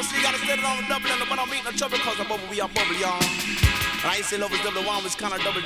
So you gotta set it on the double and but I'm eating no trouble cause I'm bubble, we are bubble, y'all. And I say love is double one was kinda double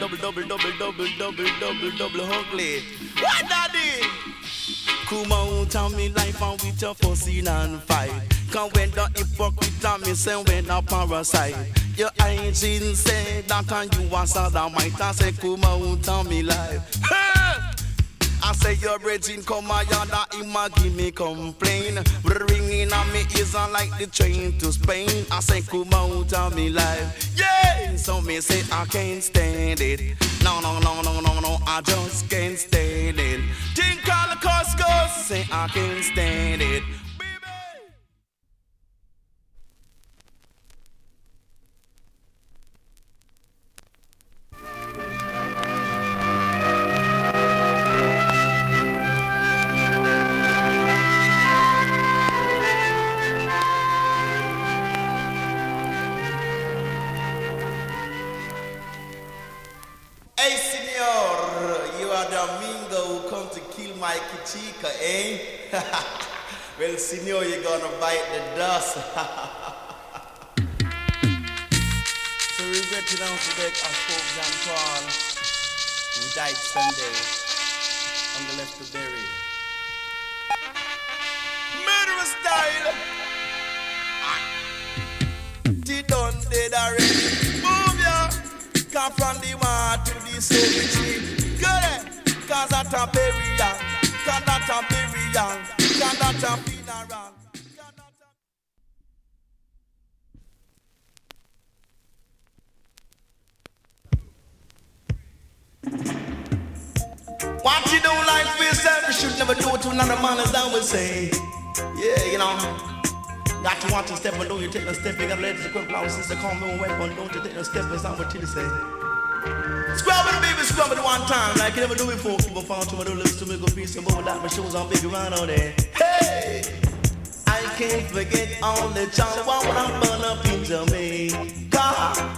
ugly. What daddy? Come on, tell me life and with your fussing and fight. Come when the hypocrite and me say when a parasite. Your eyes insane, that and you are sodomite. I say come on, tell me life. I say your brethren come a yada, him a give me complain. Ringing on me ears like the train to Spain. I say come out of me life, yeah. So me say I can't stand it. No, I just can't stand it. Think all the Costco, say I can't stand it. Hey, senor, you are the mingo who come to kill my kichika, eh? Well, senor, you're gonna bite the dust. So regret to announce the death of Pope John Paul, who died Sunday on the left to bury. Murderous style! She done dead already. Move ya! Come from the war to the cemetery. Get it? Cause that's a burial. Cause that's a burial. Cause that's a funeral. What you don't like for yourself, you should never do it to another man, as I would say. Yeah, you know. Got to want to step, but don't you take a step. You gotta let the equip now, sister, call me a weapon. Don't you take a step, as I would tell you say. Scrub it, baby, scrub it one time. Like you never do before. People found to my little lips to make a piece of more that my shoes on big around on there. Hey! I can't forget all the child wanna burn up into me. God,